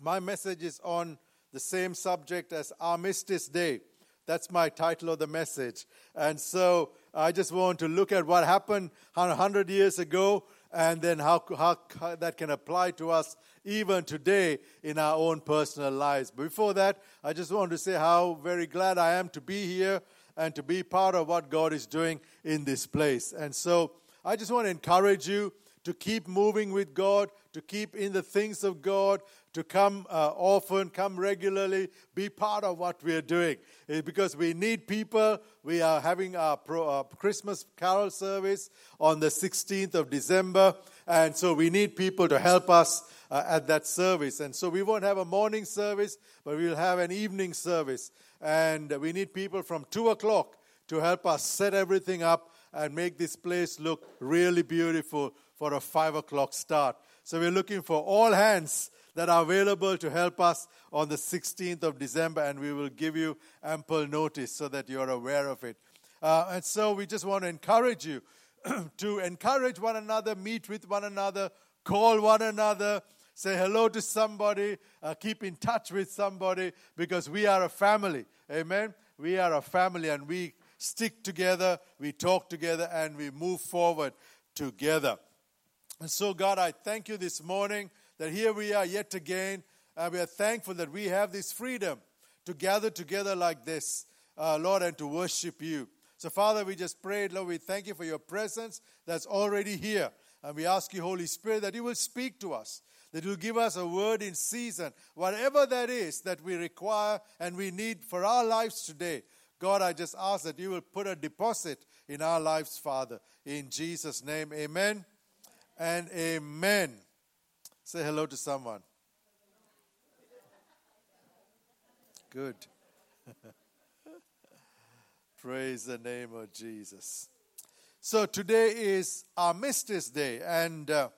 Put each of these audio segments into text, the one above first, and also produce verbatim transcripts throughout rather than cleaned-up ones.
my message is on the same subject as Armistice Day. That's my title of the message. And so I just want to look at what happened one hundred years ago and then how, how, how that can apply to us even today in our own personal lives. Before that, I just want to say how very glad I am to be here and to be part of what God is doing in this place. And so I just want to encourage you to keep moving with God, to keep in the things of God, to come uh, often, come regularly, be part of what we are doing. It's because we need people. We are having our pro, uh, Christmas carol service on the sixteenth of December, and so we need people to help us uh, at that service. And so we won't have a morning service, but we'll have an evening service. And we need people from two o'clock to help us set everything up and make this place look really beautiful for a five o'clock start. So we're looking for all hands that are available to help us on the sixteenth of December, and we will give you ample notice so that you're aware of it. Uh, and so we just want to encourage you to encourage one another, meet with one another, call one another, say hello to somebody, uh, keep in touch with somebody, because we are a family. Amen? We are a family, and we stick together, we talk together, and we move forward together. And so, God, I thank you this morning that here we are yet again, and we are thankful that we have this freedom to gather together like this, uh, Lord, and to worship you. So, Father, we just prayed, Lord, we thank you for your presence that's already here. And we ask you, Holy Spirit, that you will speak to us, that you will give us a word in season, whatever that is that we require and we need for our lives today. God, I just ask that you will put a deposit in our lives, Father. In Jesus' name, amen and amen. Say hello to someone. Good. Praise the name of Jesus. So today is Armistice Day, and uh,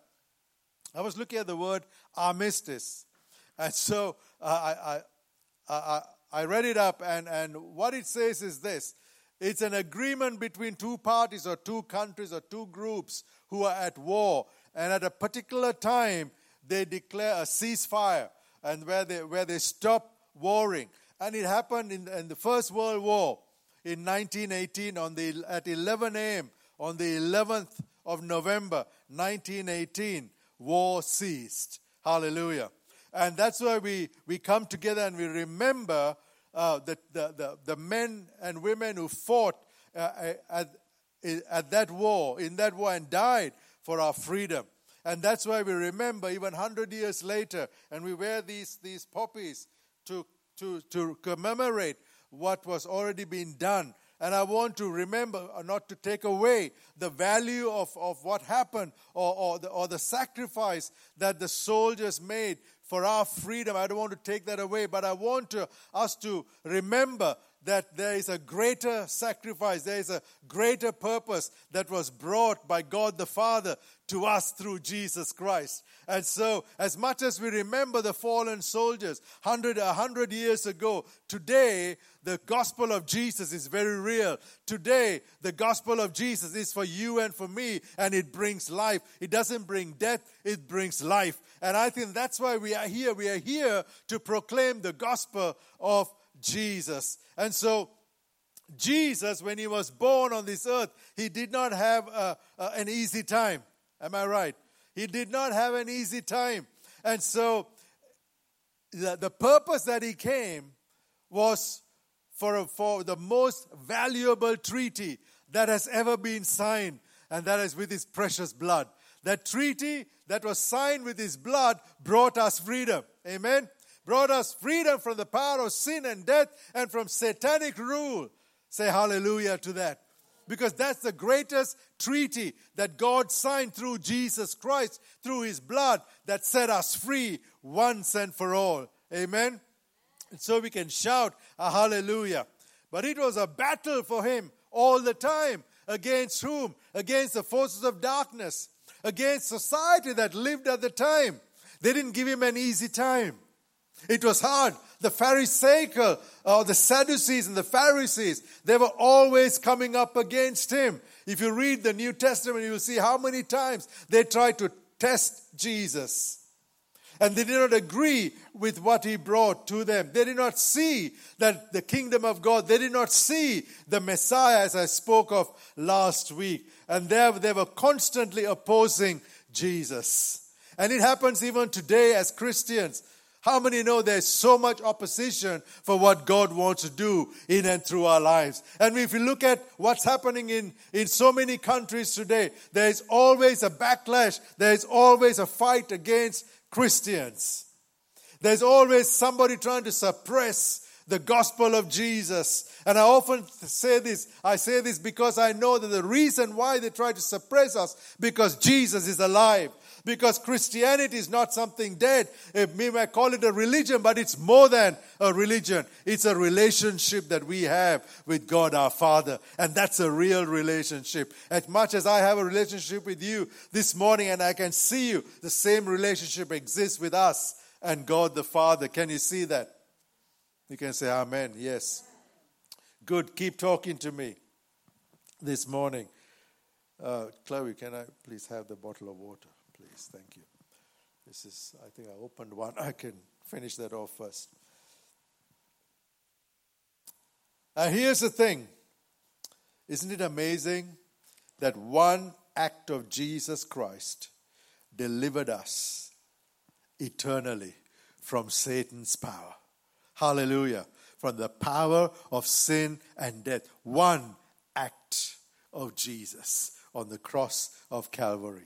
I was looking at the word armistice, and so uh, I, I, I, I read it up, and, and what it says is this. It's an agreement between two parties or two countries or two groups who are at war, and at a particular time they declare a ceasefire, and where they where they stop warring. And it happened in, in the First World War in nineteen eighteen on the at eleven a.m. on the eleventh of November nineteen eighteen. War ceased. Hallelujah. And that's why we, we come together and we remember uh, the, the, the, the men and women who fought uh, at, at that war, in that war, and died for our freedom. And that's why we remember even one hundred years later, and we wear these, these poppies to, to, to commemorate what was already been done. And I want to remember, not to take away the value of, of what happened or, or, the, or the sacrifice that the soldiers made for our freedom. I don't want to take that away, but I want to, us to remember that there is a greater sacrifice, there is a greater purpose that was brought by God the Father to us through Jesus Christ. And so, as much as we remember the fallen soldiers one hundred, one hundred years ago, today the gospel of Jesus is very real. Today, the gospel of Jesus is for you and for me, and it brings life. It doesn't bring death, it brings life. And I think that's why we are here. We are here to proclaim the gospel of Jesus. And so, Jesus, when he was born on this earth, he did not have a, a, an easy time. Am I right? He did not have an easy time. And so, the, the purpose that he came was for, a, for the most valuable treaty that has ever been signed, and that is with his precious blood. That treaty that was signed with his blood brought us freedom. Amen? Brought us freedom from the power of sin and death and from satanic rule. Say hallelujah to that. Because that's the greatest treaty that God signed through Jesus Christ, through his blood, that set us free once and for all. Amen? And so we can shout a hallelujah. But it was a battle for him all the time. Against whom? Against the forces of darkness. Against society that lived at the time. They didn't give him an easy time. It was hard. The Pharisaical, or the Sadducees and the Pharisees, they were always coming up against him. If you read the New Testament, you will see how many times they tried to test Jesus. And they did not agree with what he brought to them. They did not see that the kingdom of God. They did not see the Messiah, as I spoke of last week. And there they were constantly opposing Jesus. And it happens even today as Christians. How many know there's so much opposition for what God wants to do in and through our lives? And if you look at what's happening in, in so many countries today, there is always a backlash. There is always a fight against Christians. There's always somebody trying to suppress the gospel of Jesus. And I often say this, I say this because I know that the reason why they try to suppress us, because Jesus is alive. Because Christianity is not something dead. We might call it a religion, but it's more than a religion. It's a relationship that we have with God our Father. And that's a real relationship. As much as I have a relationship with you this morning and I can see you, the same relationship exists with us and God the Father. Can you see that? You can say amen. Yes. Good. Keep talking to me this morning. Uh, Chloe, can I please have the bottle of water? Please, thank you. This is, I think I opened one. I can finish that off first. And here's the thing. Isn't it amazing that one act of Jesus Christ delivered us eternally from Satan's power? Hallelujah. From the power of sin and death. One act of Jesus on the cross of Calvary.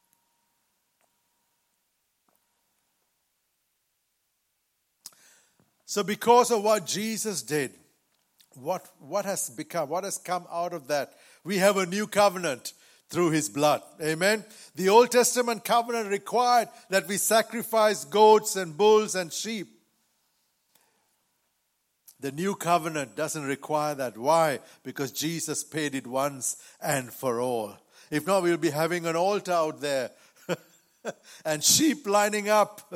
So because of what Jesus did, what, what has become, what has come out of that? We have a new covenant through his blood. Amen? The Old Testament covenant required that we sacrifice goats and bulls and sheep. The new covenant doesn't require that. Why? Because Jesus paid it once and for all. If not, we'll be having an altar out there and sheep lining up.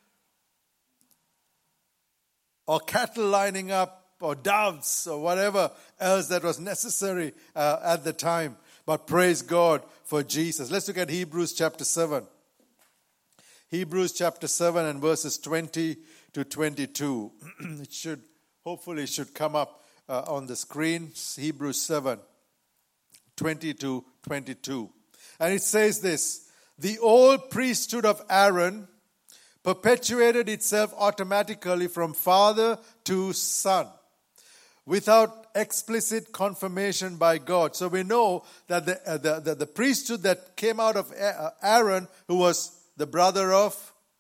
Or cattle lining up, or doves, or whatever else that was necessary uh, at the time. But praise God for Jesus. Let's look at Hebrews chapter seven. Hebrews chapter seven and verses twenty to twenty-two. It should, hopefully it should come up uh, on the screen. Hebrews seven, twenty to twenty-two. And it says this: the old priesthood of Aaron perpetuated itself automatically from father to son without explicit confirmation by God. So we know that the, uh, the, the, the priesthood that came out of Aaron, who was the brother of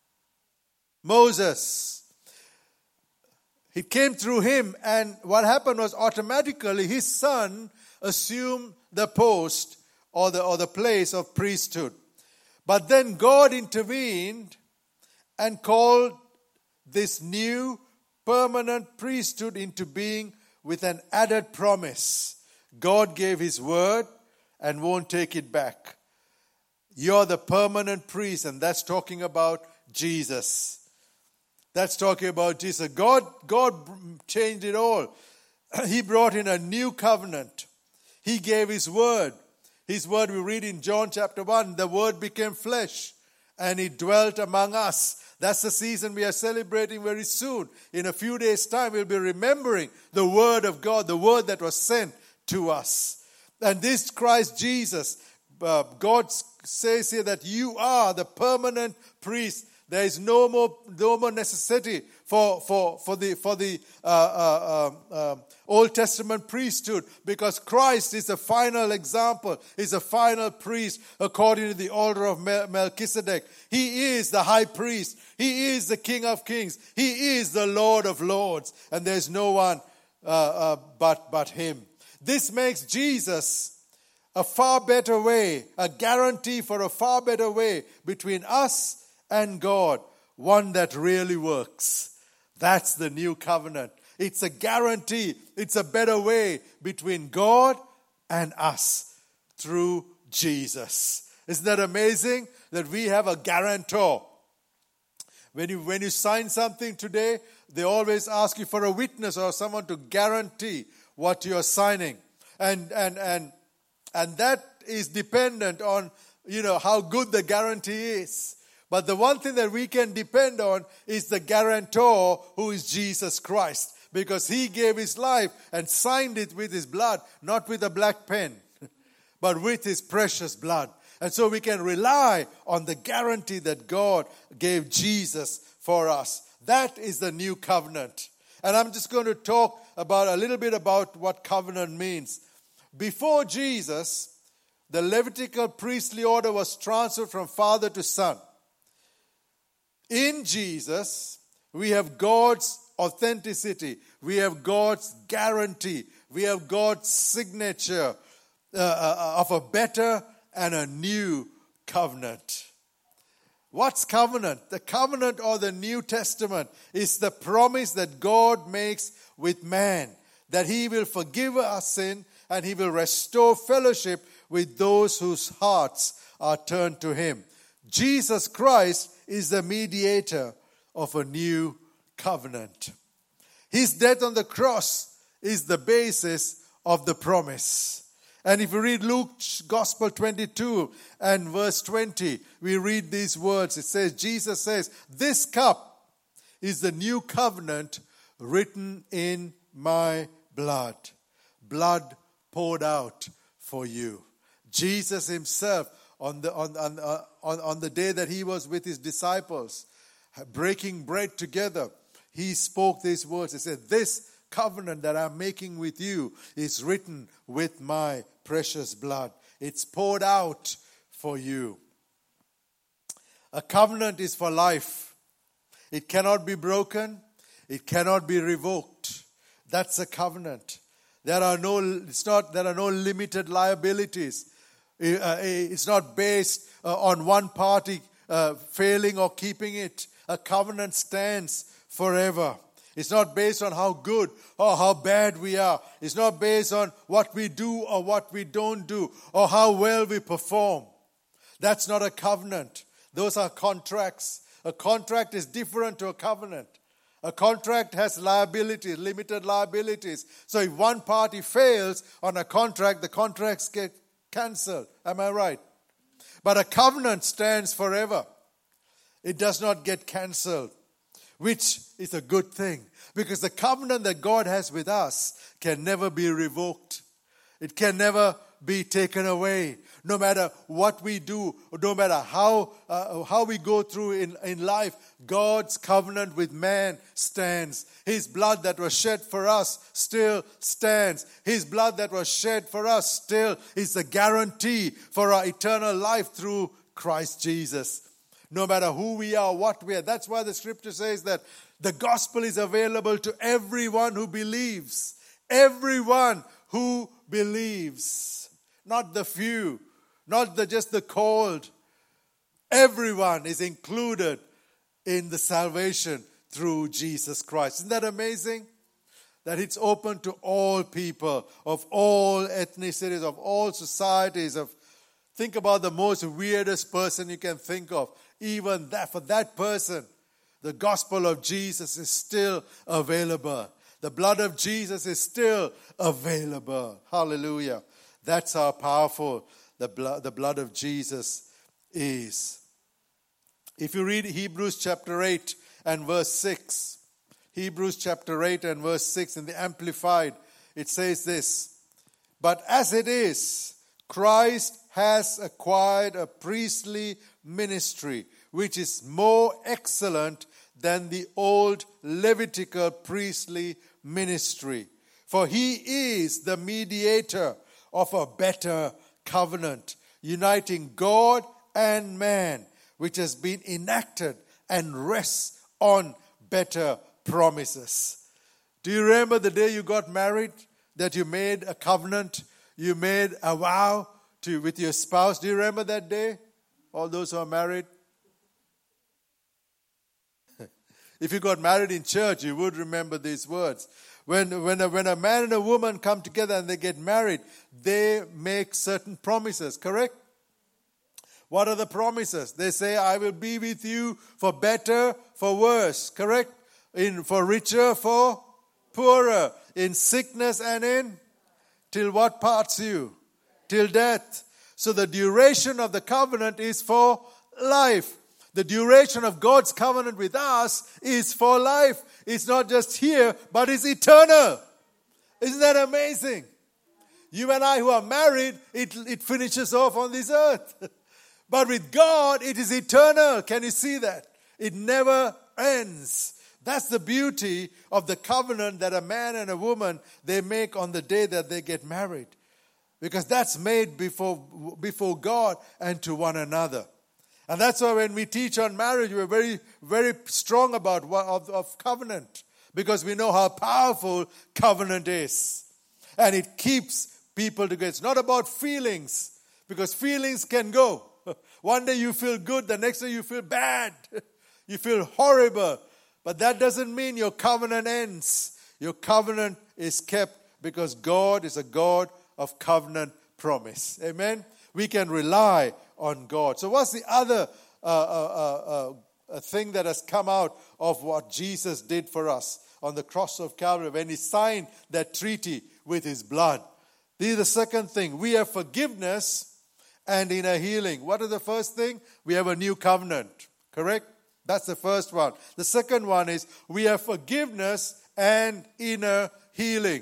Moses, it came through him, and what happened was automatically his son assumed the post or the, or the place of priesthood. But then God intervened and called this new permanent priesthood into being with an added promise. God gave his word and won't take it back. You're the permanent priest, and that's talking about Jesus. That's talking about Jesus. God, God changed it all. He brought in a new covenant. He gave his word. His word we read in John chapter one. The word became flesh and he dwelt among us. That's the season we are celebrating very soon. In a few days' time, we'll be remembering the word of God, the word that was sent to us. And this Christ Jesus, uh, God says here that you are the permanent priest. There is no more, no more necessity for for for the for the uh, uh, uh, um, Old Testament priesthood, because Christ is the final example, is the final priest according to the order of Melchizedek. He is the high priest. He is the King of Kings. He is the Lord of Lords, and there's no one uh, uh, but but Him. This makes Jesus a far better way, a guarantee for a far better way between us and God, one that really works. That's the new covenant. It's a guarantee. It's a better way between God and us through Jesus. Isn't that amazing that we have a guarantor? When you when you sign something today, they always ask you for a witness or someone to guarantee what you're signing. And and and and that is dependent on, you know, how good the guarantee is. But the one thing that we can depend on is the guarantor, who is Jesus Christ. Because he gave his life and signed it with his blood, not with a black pen, but with his precious blood. And so we can rely on the guarantee that God gave Jesus for us. That is the new covenant. And I'm just going to talk about a little bit about what covenant means. Before Jesus, the Levitical priestly order was transferred from father to son. In Jesus, we have God's authenticity. We have God's guarantee. We have God's signature uh, uh, of a better and a new covenant. What's covenant? The covenant or the New Testament is the promise that God makes with man, that he will forgive our sin and he will restore fellowship with those whose hearts are turned to him. Jesus Christ is the mediator of a new covenant. His death on the cross is the basis of the promise. And if you read Luke's Gospel twenty-two and verse twenty, we read these words. It says, Jesus says, "This cup is the new covenant written in my blood. Blood poured out for you." Jesus himself, on the, on, on, uh, on, on the day that he was with his disciples, breaking bread together, he spoke these words. He said, "This covenant that I'm making with you is written with my precious blood. It's poured out for you." A covenant is for life. It cannot be broken. It cannot be revoked. That's a covenant. There are no, it's not, there are no limited liabilities. It's not based on one party uh, failing or keeping it. A covenant stands forever. It's not based on how good or how bad we are. It's not based on what we do or what we don't do or how well we perform. That's not a covenant. Those are contracts. A contract is different to a covenant. A contract has liabilities, limited liabilities. So if one party fails on a contract, the contracts get cancelled. Am I right? But a covenant stands forever. It does not get cancelled, which is a good thing, because the covenant that God has with us can never be revoked. It can never be taken away. No matter what we do, or no matter how uh, how we go through in, in life, God's covenant with man stands. His blood that was shed for us still stands. His blood that was shed for us still is the guarantee for our eternal life through Christ Jesus. No matter who we are, what we are. That's why the scripture says that the gospel is available to everyone who believes. Everyone who believes. Not the few. Not the, just the called. Everyone is included in the salvation through Jesus Christ. Isn't that amazing? That it's open to all people, of all ethnicities, of all societies. Of think about the most weirdest person you can think of. Even that, for that person, the gospel of Jesus is still available. The blood of Jesus is still available. Hallelujah. That's how powerful the blood, the blood of Jesus is. If you read Hebrews chapter eight and verse six, Hebrews chapter eight and verse six in the Amplified, it says this: "But as it is, Christ has acquired a priestly ministry, which is more excellent than the old Levitical priestly ministry. For he is the mediator of a better covenant, uniting God and man, which has been enacted and rests on better promises." Do you remember the day you got married, that you made a covenant, you made a vow to with your spouse? Do you remember that day? All those who are married? If you got married in church, you would remember these words. When, when, a, when a man and a woman come together and they get married, they make certain promises, correct? What are the promises? They say, "I will be with you for better, for worse," correct? In for richer, for poorer, in sickness and in, till what parts you? Till death. So the duration of the covenant is for life. the duration of God's covenant with us is for life. It's not just here, but it's eternal. Isn't that amazing? You and I who are married, it, it finishes off on this earth. But with God, it is eternal. Can you see that? It never ends. That's the beauty of the covenant that a man and a woman, they make on the day that they get married. Because that's made before, before God and to one another. And that's why when we teach on marriage, we're very, very strong about of, of covenant. Because we know how powerful covenant is. And it keeps people together. It's not about feelings. Because feelings can go. One day you feel good, the next day you feel bad. You feel horrible. But that doesn't mean your covenant ends. Your covenant is kept because God is a God of covenant promise. Amen? We can rely on God. So what's the other uh, uh, uh, uh, thing that has come out of what Jesus did for us on the cross of Calvary when He signed that treaty with His blood? This is the second thing. We have forgiveness and inner healing. What is the first thing? We have a new covenant. Correct? That's the first one. The second one is we have forgiveness and inner healing.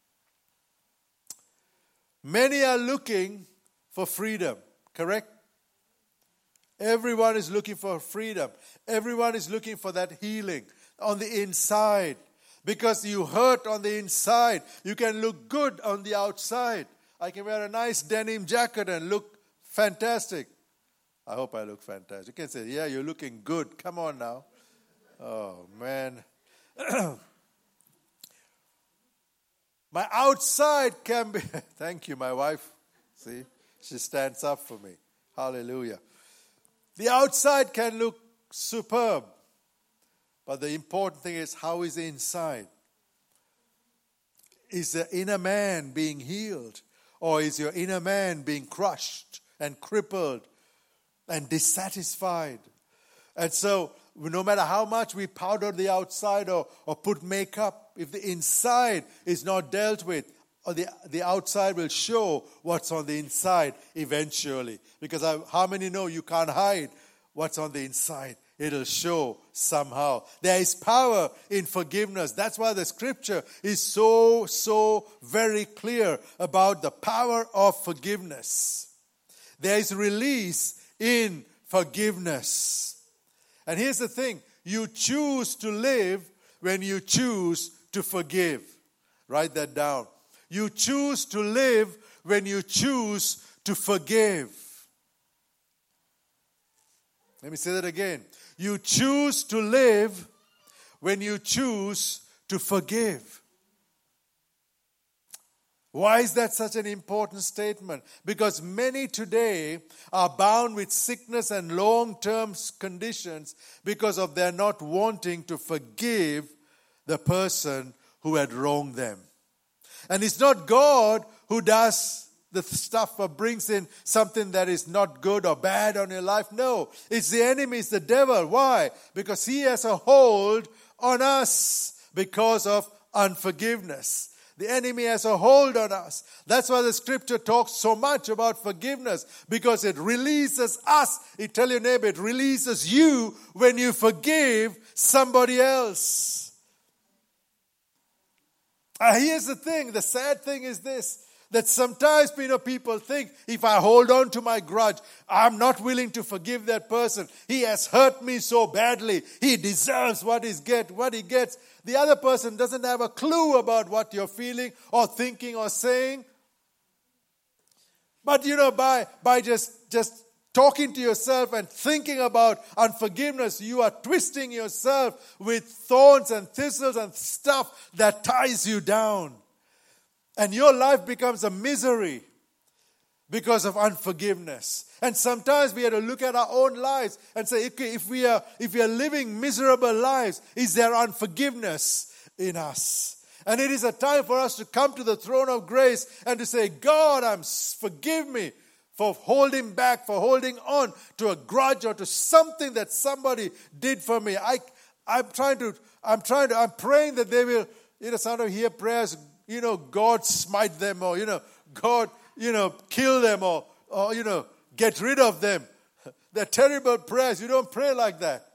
Many are looking for freedom. Correct? Everyone is looking for freedom. Everyone is looking for that healing on the inside. Because you hurt on the inside, you can look good on the outside. I can wear a nice denim jacket and look fantastic. I hope I look fantastic. You can say, yeah, you're looking good. Come on now. Oh, man. My outside can be... Thank you, my wife. See, she stands up for me. Hallelujah. The outside can look superb. But the important thing is, how is the inside? Is the inner man being healed? Or is your inner man being crushed and crippled and dissatisfied? And so, no matter how much we powder the outside or, or put makeup, if the inside is not dealt with, or the, the outside will show what's on the inside eventually. Because I, how many know you can't hide what's on the inside? It'll show somehow. There is power in forgiveness. That's why the scripture is so, so very clear about the power of forgiveness. There is release in forgiveness. And here's the thing. You choose to live when you choose to forgive. Write that down. You choose to live when you choose to forgive. Let me say that again. You choose to live when you choose to forgive. Why is that such an important statement? Because many today are bound with sickness and long-term conditions because of their not wanting to forgive the person who had wronged them. And it's not God who does the stuff or brings in something that is not good or bad on your life. No, it's the enemy, it's the devil. Why? Because he has a hold on us because of unforgiveness. The enemy has a hold on us. That's why the scripture talks so much about forgiveness, because it releases us. It tell your neighbor, it releases you when you forgive somebody else. Uh, here's the thing, the sad thing is this, that sometimes, you know, people think, if I hold on to my grudge, I'm not willing to forgive that person. He has hurt me so badly. He deserves what, he's get, what he gets. The other person doesn't have a clue about what you're feeling or thinking or saying. But, you know, by, by just, just talking to yourself and thinking about unforgiveness, you are twisting yourself with thorns and thistles and stuff that ties you down. And your life becomes a misery because of unforgiveness. And sometimes we have to look at our own lives and say, okay, if we are if we are living miserable lives, is there unforgiveness in us? And it is a time for us to come to the throne of grace and to say, God, I'm forgive me for holding back, for holding on to a grudge or to something that somebody did for me. I I'm trying to I'm trying to I'm praying that they will, you know, sometimes hear prayers. You know, God smite them, or, you know, God, you know, kill them, or, or, you know, get rid of them. They're terrible prayers. You don't pray like that.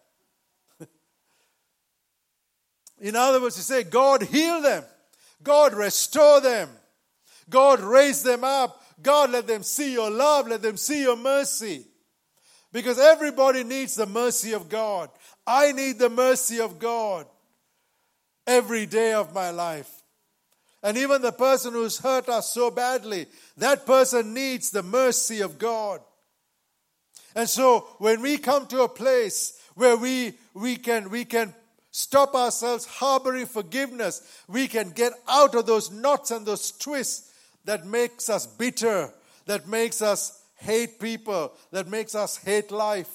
In other words, you say, God, heal them. God, restore them. God, raise them up. God, let them see your love. Let them see your mercy. Because everybody needs the mercy of God. I need the mercy of God every day of my life. And even the person who's hurt us so badly, that person needs the mercy of God. And so when we come to a place where we, we can, we can stop ourselves harboring forgiveness, we can get out of those knots and those twists that makes us bitter, that makes us hate people, that makes us hate life.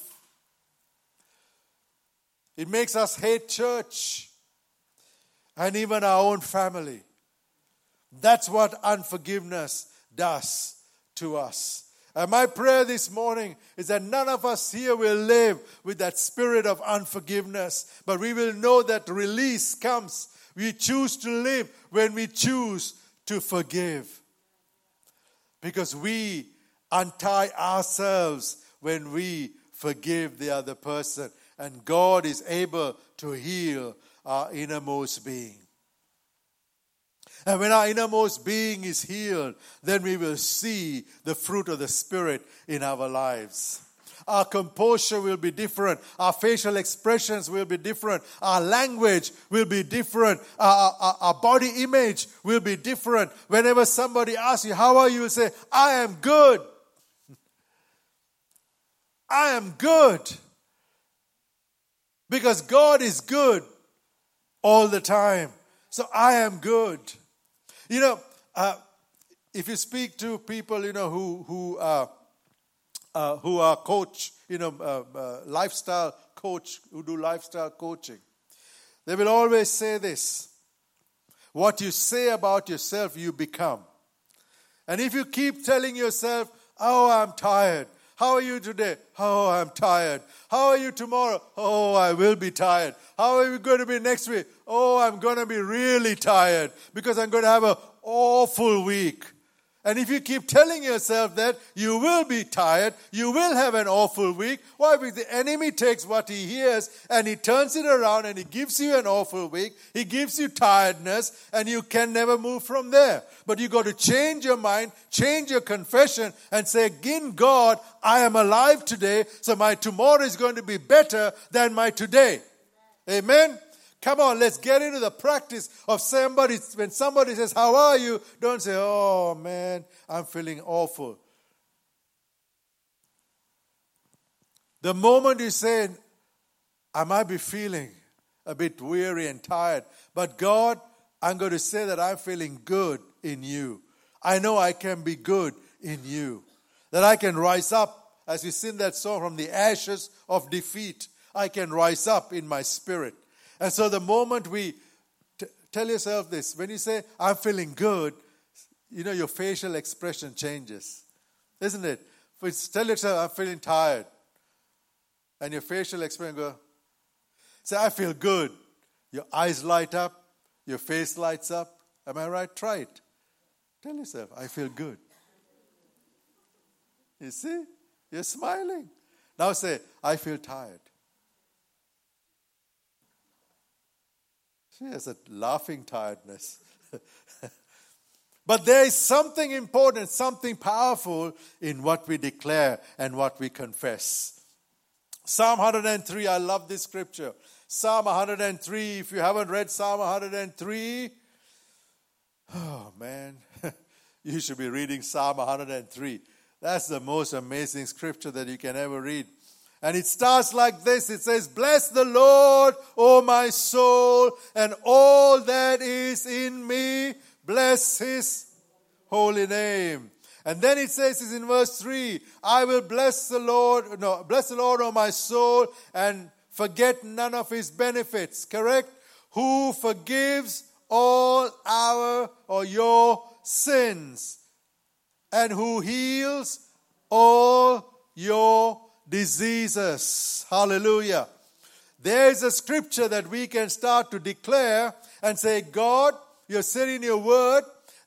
It makes us hate church and even our own family. That's what unforgiveness does to us. And my prayer this morning is that none of us here will live with that spirit of unforgiveness, but we will know that release comes. We choose to live when we choose to forgive. Because we untie ourselves when we forgive the other person. And God is able to heal our innermost being. And when our innermost being is healed, then we will see the fruit of the Spirit in our lives. Our composure will be different. Our facial expressions will be different. Our language will be different. Our, our, our body image will be different. Whenever somebody asks you, how are you? You say, I am good. I am good. Because God is good all the time. So I am good. You know, uh, if you speak to people, you know, who who uh, uh, who are coach, you know, uh, uh, lifestyle coach, who do lifestyle coaching, they will always say this: what you say about yourself, you become. And if you keep telling yourself, "Oh, I'm tired," how are you today? Oh, I'm tired. How are you tomorrow? Oh, I will be tired. How are you going to be next week? Oh, I'm going to be really tired because I'm going to have an awful week. And if you keep telling yourself that, you will be tired, you will have an awful week. Why? Because the enemy takes what he hears and he turns it around and he gives you an awful week. He gives you tiredness and you can never move from there. But you got to change your mind, change your confession and say, in God, I am alive today, so my tomorrow is going to be better than my today. Amen? Come on, let's get into the practice of somebody, when somebody says, how are you? Don't say, oh man, I'm feeling awful. The moment you say, I might be feeling a bit weary and tired, but God, I'm going to say that I'm feeling good in you. I know I can be good in you. That I can rise up, as we sing that song, from the ashes of defeat. I can rise up in my spirit. And so the moment we t- tell yourself this, when you say, I'm feeling good, you know, your facial expression changes. Isn't it? If you tell yourself, I'm feeling tired, and your facial expression goes, say, I feel good. Your eyes light up, your face lights up. Am I right? Try it. Tell yourself, I feel good. You see? You're smiling. Now say, I feel tired. She has a laughing tiredness. But there is something important, something powerful in what we declare and what we confess. Psalm one hundred three, I love this scripture. Psalm one hundred three, if you haven't read Psalm one hundred three, oh man, you should be reading Psalm one hundred three. That's the most amazing scripture that you can ever read. And it starts like this. It says, bless the Lord, O my soul, and all that is in me. Bless his holy name. And then it says this in verse three, I will bless the Lord, no, bless the Lord, O my soul, and forget none of his benefits. Correct? Who forgives all our or your sins, and who heals all your diseases. Hallelujah. There is a scripture that we can start to declare and say, God, you said in your word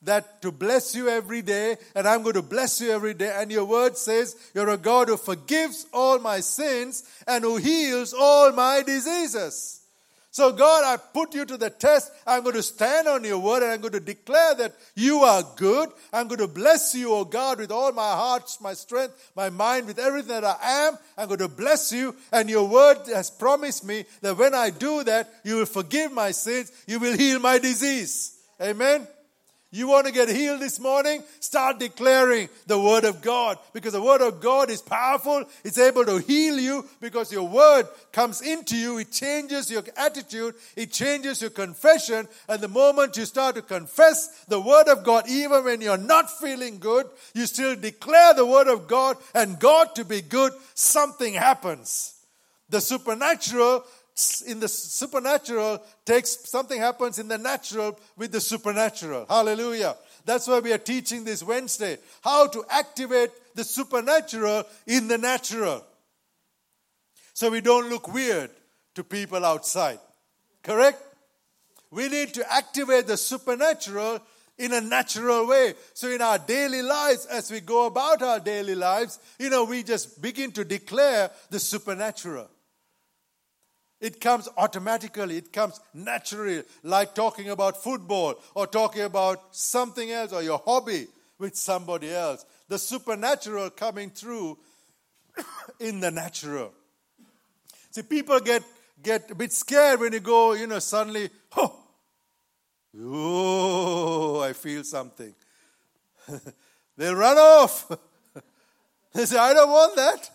that to bless you every day, and I'm going to bless you every day. And your word says you're a God who forgives all my sins and who heals all my diseases. So God, I put you to the test. I'm going to stand on your word and I'm going to declare that you are good. I'm going to bless you, oh God, with all my heart, my strength, my mind, with everything that I am. I'm going to bless you. And your word has promised me that when I do that, you will forgive my sins. You will heal my disease. Amen. You want to get healed this morning? Start declaring the word of God. Because the word of God is powerful. It's able to heal you because your word comes into you. It changes your attitude. It changes your confession. And the moment you start to confess the word of God, even when you're not feeling good, you still declare the word of God and God to be good, something happens. The supernatural In the supernatural takes something happens in the natural with the supernatural. Hallelujah. That's why we are teaching this Wednesday. How to activate the supernatural in the natural. So we don't look weird to people outside. Correct? We need to activate the supernatural in a natural way. So in our daily lives, as we go about our daily lives, you know, we just begin to declare the supernatural. It comes automatically. It comes naturally, like talking about football or talking about something else or your hobby with somebody else. The supernatural coming through in the natural. See, people get, get a bit scared when you go, you know, suddenly, oh, oh I feel something. They'll run off. They say, I don't want that.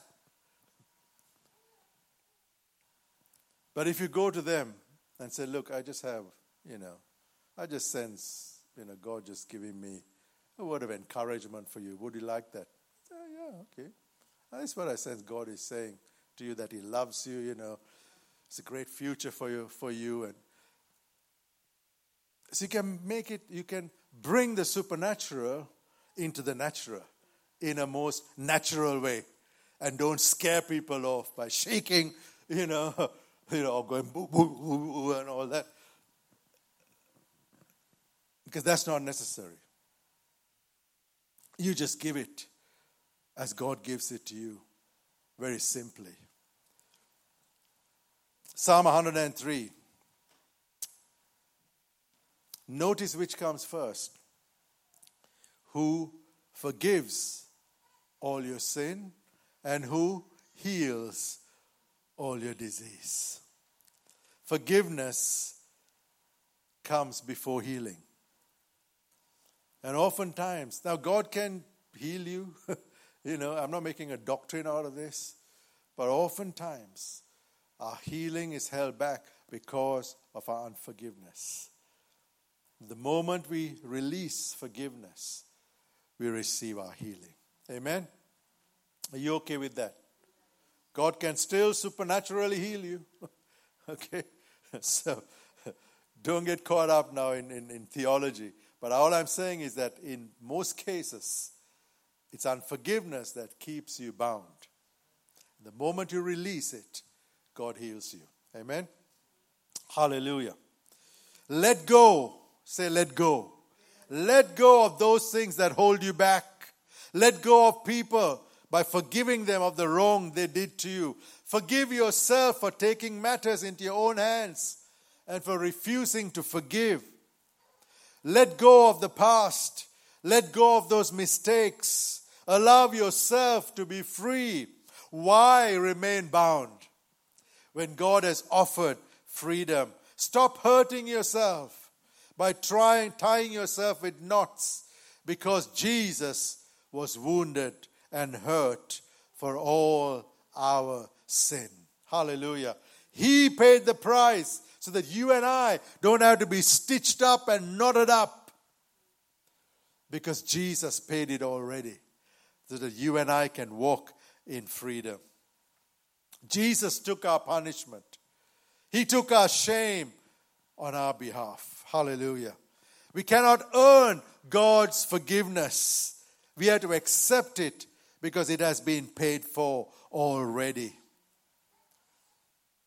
But if you go to them and say, look, I just have, you know, I just sense, you know, God just giving me a word of encouragement for you. Would you like that? Yeah, yeah, okay. That's what I sense God is saying to you, that He loves you, you know. It's a great future for you, for you. And so you can make it, you can bring the supernatural into the natural in a most natural way. And don't scare people off by shaking, you know, you know, going boo, boo, boo, boo, and all that. Because that's not necessary. You just give it as God gives it to you, very simply. Psalm one hundred three. Notice which comes first. Who forgives all your sin and who heals all your disease. Forgiveness comes before healing. And oftentimes, now God can heal you. You know, I'm not making a doctrine out of this. But oftentimes, our healing is held back because of our unforgiveness. The moment we release forgiveness, we receive our healing. Amen? Are you okay with that? God can still supernaturally heal you. Okay? So, don't get caught up now in, in, in theology. But all I'm saying is that in most cases, it's unforgiveness that keeps you bound. The moment you release it, God heals you. Amen? Hallelujah. Let go. Say, let go. Let go of those things that hold you back. Let go of people by forgiving them of the wrong they did to you. Forgive yourself for taking matters into your own hands and for refusing to forgive. Let go of the past. Let go of those mistakes. Allow yourself to be free. Why remain bound when God has offered freedom? Stop hurting yourself by trying tying yourself with knots, because Jesus was wounded and hurt for all our sin. Hallelujah. He paid the price so that you and I don't have to be stitched up and knotted up, because Jesus paid it already so that you and I can walk in freedom. Jesus took our punishment. He took our shame on our behalf. Hallelujah. We cannot earn God's forgiveness. We have to accept it because it has been paid for already.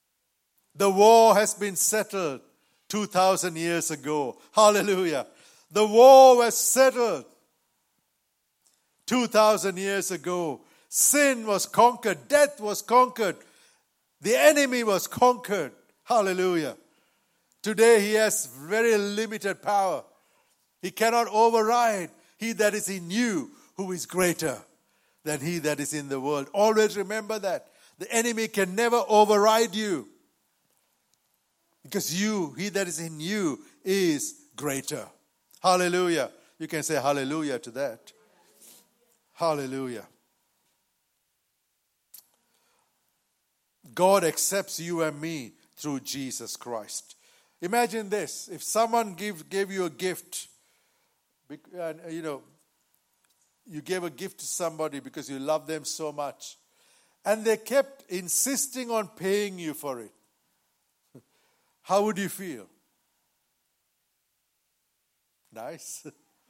The war has been settled two thousand years ago. Hallelujah. The war was settled. two thousand years ago, sin was conquered. Death was conquered. The enemy was conquered. Hallelujah. Today he has very limited power. He cannot override he that is in you, who is greater than he that is in the world. Always remember that. The enemy can never override you. Because you, he that is in you, is greater. Hallelujah. You can say hallelujah to that. Hallelujah. God accepts you and me through Jesus Christ. Imagine this. If someone give, gave you a gift, and you know, you gave a gift to somebody because you love them so much, and they kept insisting on paying you for it, how would you feel? Nice?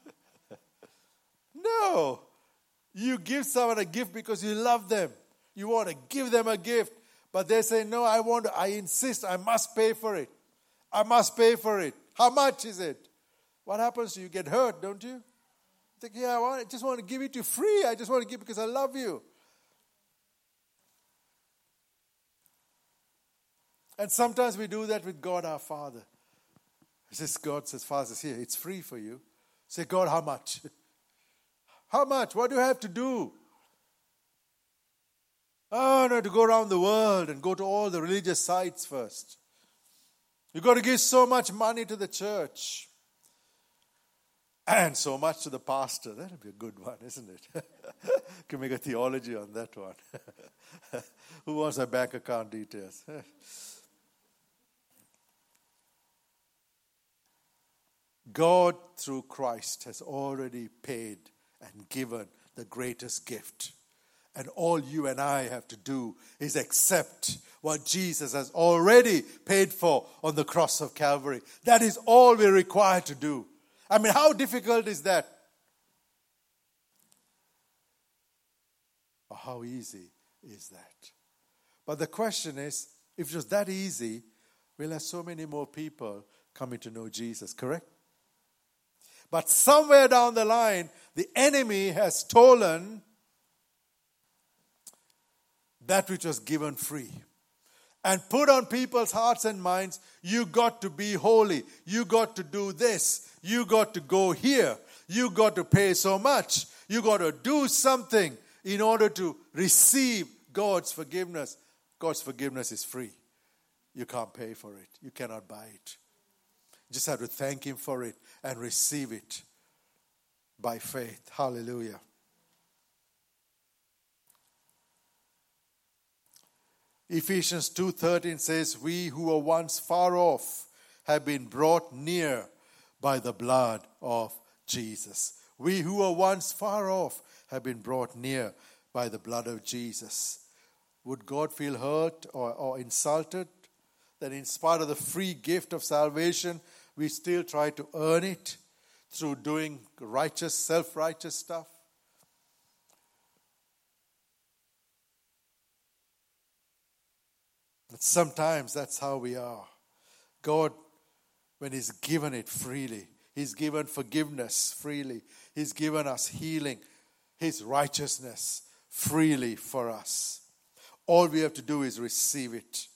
No. You give someone a gift because you love them. You want to give them a gift. But they say, no, I want to, I insist, I must pay for it. I must pay for it. How much is it? What happens? You get hurt, don't you? You think, yeah, I, want, I just want to give it to you free. I just want to give it because I love you. And sometimes we do that with God our Father. He says, God says, Father says, here, it's free for you. Say, God, how much? How much? What do I have to do? Oh, no, to go around the world and go to all the religious sites first. You've got to give so much money to the church. And so much to the pastor. That would be a good one, isn't it? Can make a theology on that one. Who wants our bank account details? God, through Christ, has already paid and given the greatest gift. And all you and I have to do is accept what Jesus has already paid for on the cross of Calvary. That is all we're required to do. I mean, how difficult is that? Or how easy is that? But the question is, if it was that easy, we'll have so many more people coming to know Jesus, correct? But somewhere down the line, the enemy has stolen that which was given free and put on people's hearts and minds, you got to be holy. You got to do this. You got to go here. You got to pay so much. You got to do something in order to receive God's forgiveness. God's forgiveness is free. You can't pay for it. You cannot buy it. You just have to thank Him for it and receive it by faith. Hallelujah. Ephesians two thirteen says, we who were once far off have been brought near by the blood of Jesus. We who were once far off have been brought near by the blood of Jesus. Would God feel hurt or, or insulted that in spite of the free gift of salvation, we still try to earn it through doing righteous, self-righteous stuff? But sometimes that's how we are. God, when He's given it freely, He's given forgiveness freely, He's given us healing, His righteousness freely for us. All we have to do is receive it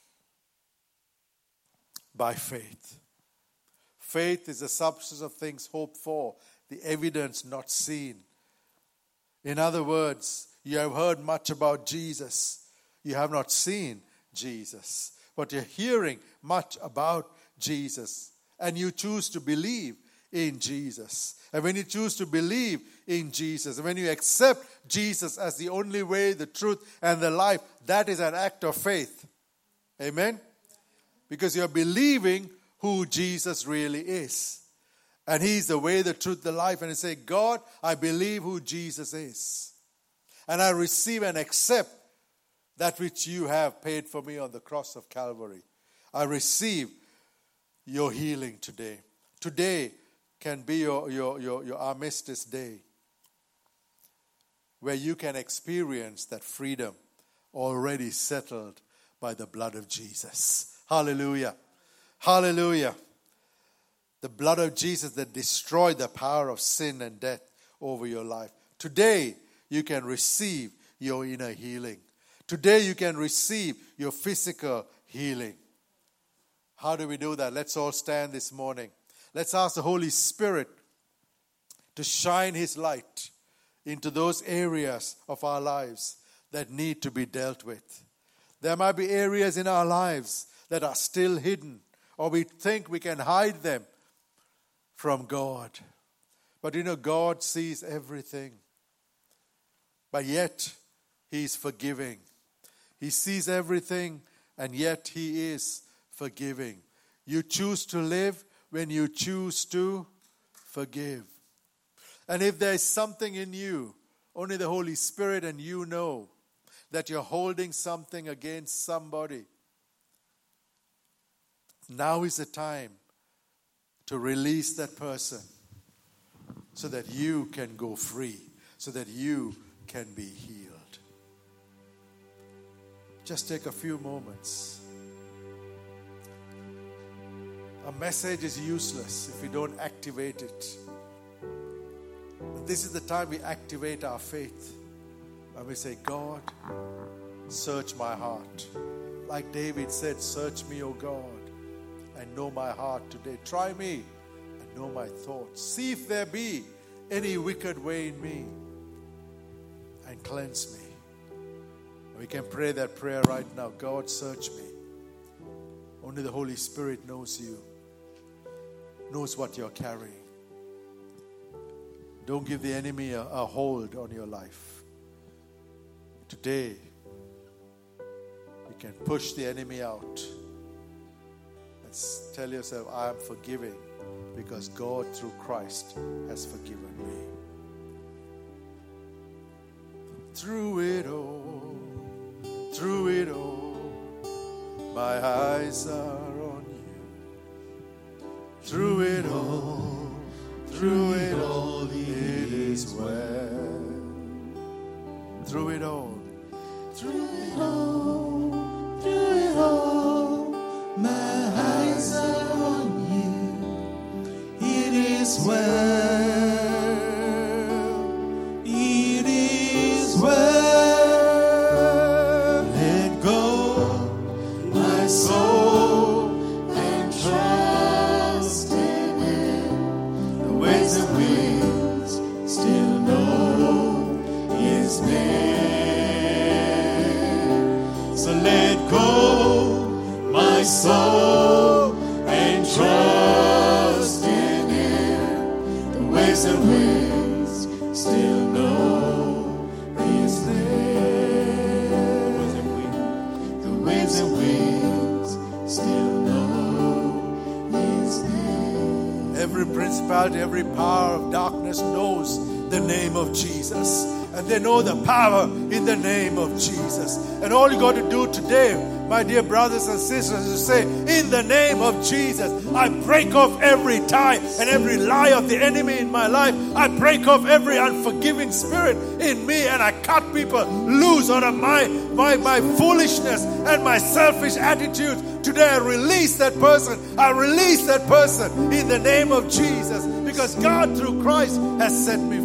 by faith. Faith is the substance of things hoped for, the evidence not seen. In other words, you have heard much about Jesus. You have not seen Jesus, but you're hearing much about Jesus, and you choose to believe in Jesus. And when you choose to believe in Jesus, and when you accept Jesus as the only way, the truth, and the life, that is an act of faith. Amen? Because you're believing who Jesus really is. And He's the way, the truth, the life. And you say, God, I believe who Jesus is. And I receive and accept that which you have paid for me on the cross of Calvary. I receive your healing today. Today can be your, your, your, your armistice day, where you can experience that freedom already settled by the blood of Jesus. Hallelujah. Hallelujah. The blood of Jesus that destroyed the power of sin and death over your life. Today, you can receive your inner healing. Today, you can receive your physical healing. How do we do that? Let's all stand this morning. Let's ask the Holy Spirit to shine His light into those areas of our lives that need to be dealt with. There might be areas in our lives that are still hidden, or we think we can hide them from God. But you know, God sees everything. But yet, He is forgiving. He sees everything, and yet He is forgiving. You choose to live when you choose to forgive. And if there is something in you, only the Holy Spirit and you know that you're holding something against somebody, now is the time to release that person so that you can go free, so that you can be healed. Just take a few moments. A message is useless if we don't activate it. But this is the time we activate our faith. And we say, God, search my heart. Like David said, search me, O God, and know my heart today. Try me and know my thoughts. See if there be any wicked way in me, and cleanse me. We can pray that prayer right now. God, search me. Only the Holy Spirit knows you, knows what you're carrying. Don't give the enemy a, a hold on your life. Today, you can push the enemy out. Let's tell yourself, I am forgiving because God through Christ has forgiven me. Through it all, through it all, my eyes are on you. Through it all, through it all, it is well. Through it all, through it all, through it all, my eyes are on you. It is well. It is well. Soul and trust in Him. The ways and winds still know His name. The ways and winds still know His name. Every principality, every power of darkness knows the name of Jesus. And they know the power in the name of Jesus. And all you got to do today, my dear brothers and sisters, to say, in the name of Jesus, I break off every tie and every lie of the enemy in my life. I break off every unforgiving spirit in me, and I cut people loose out of my, my, my foolishness and my selfish attitudes. Today I release that person. I release that person in the name of Jesus, because God through Christ has set me